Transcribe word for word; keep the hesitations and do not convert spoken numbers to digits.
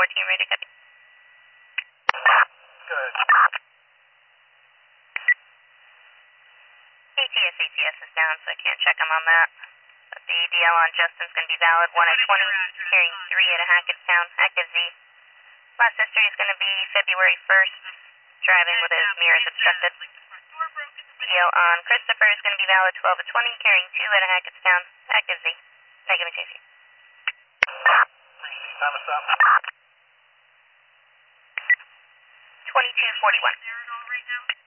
fourteen, ready to copy. Good. A T S, A T S is down, so I can't check him on that. But the A D L on Justin's going to be valid, one of twenty, carrying three at a Hackettstown, active Z. Last history is going to be February first, driving with his mirrors obstructed. D L on Christopher is going to be valid, twelve of twenty, carrying two at a Hackettstown, active Z. Negative J C. Time of stop. twenty-two forty-one.